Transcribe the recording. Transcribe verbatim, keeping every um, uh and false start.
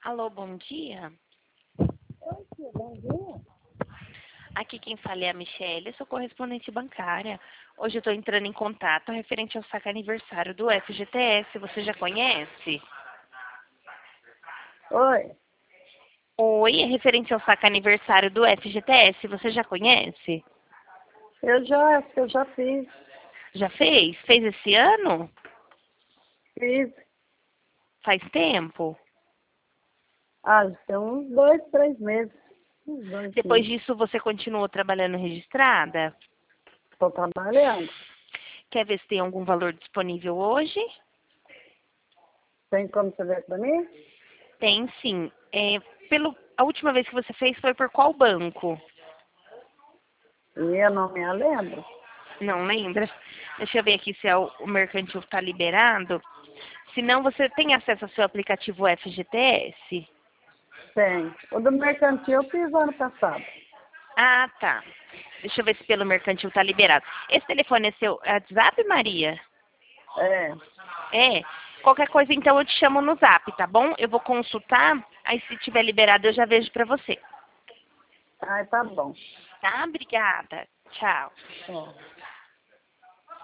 Alô, bom dia. Oi, tia, bom dia. Aqui quem fala é a Michelle, eu sou correspondente bancária. Hoje eu estou entrando em contato referente ao saque aniversário do F G T S. Você já conhece? Oi, Oi, é referente ao saque aniversário do F G T S. Você já conhece? eu já, eu já fiz, Já fez? Fez esse ano? fiz, Faz tempo? ah, tem uns dois, três meses, uns dois Depois meses. disso você continuou trabalhando registrada? Estou trabalhando. Quer ver se tem algum valor disponível hoje? Tem como você ver para mim? Tem sim. É, pelo, a última vez que você fez foi por qual banco? E eu não me lembro. Não lembra? Deixa eu ver aqui se é o, o mercantil está liberado. Se não, você tem acesso ao seu aplicativo F G T S? Tem. O do mercantil eu fiz ano passado. Ah, tá. Deixa eu ver se pelo mercantil está liberado. Esse telefone é seu WhatsApp, Maria? É. É. Qualquer coisa, então, eu te chamo no Zap, tá bom? Eu vou consultar, aí se tiver liberado eu já vejo pra você. Ai, tá bom. Tá? Obrigada. Tchau. Ó.